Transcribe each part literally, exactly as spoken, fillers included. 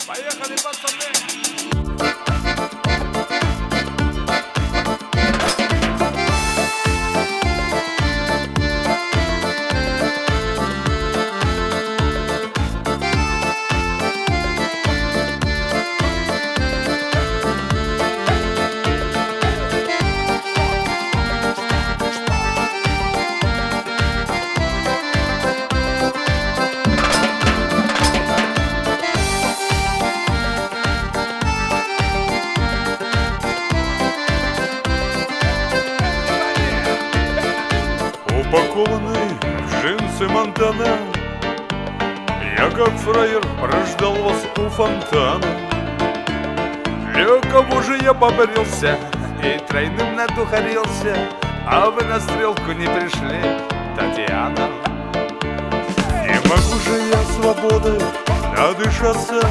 Поехали, пацаны! Упакованный в джинсы Монтана, я как фраер прождал вас у фонтана. Для кого же я побрился И тройным надухарился, а вы на стрелку не пришли, Татьяна. Не могу же я свободой надышаться,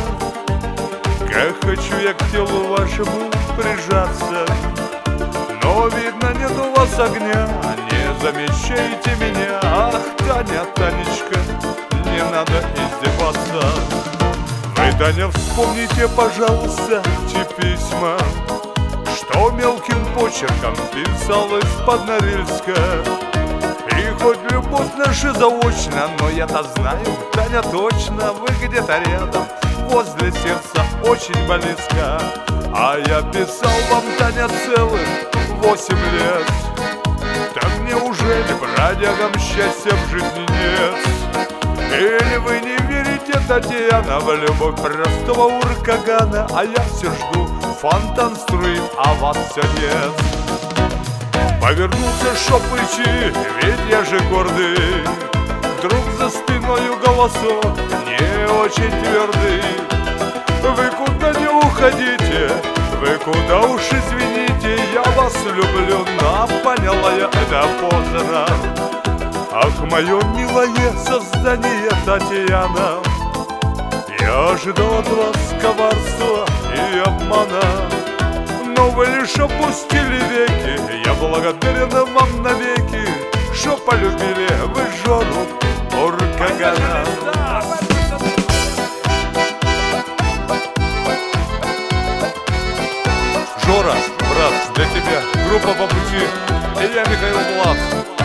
как хочу я к телу вашему прижаться. Но видно нет у вас огня, не замечайте меня. Ах, Таня, Танечка, не надо издеваться. Вы, Таня, вспомните, пожалуйста, те письма, что мелким почерком писал из-под Норильска. И хоть любовь наша заочна, но я-то знаю, Таня, точно, вы где-то рядом, возле сердца очень близко. А я писал вам, Таня, целых восемь лет. Так неужели бродягам счастья в жизни нет? Или вы не верите, Татьяна, в любовь простого уркагана? А я все жду, фонтан струит, а вас все нет. Повернулся, чтоб идти, ведь я же гордый. Вдруг за спиною голосок не очень твердый. Вы куда не уходите, вы куда уж извините, я вас люблю, но поняла я это поздно. Ах, мое милое создание, Татьяна, я ожидал от вас коварства и обмана. Но вы лишь опустили веки, я благодарен вам навеки, что полюбили вы Жору Уркагана. Жора, брат, для тебя группа по пути, и я Михаил Влад.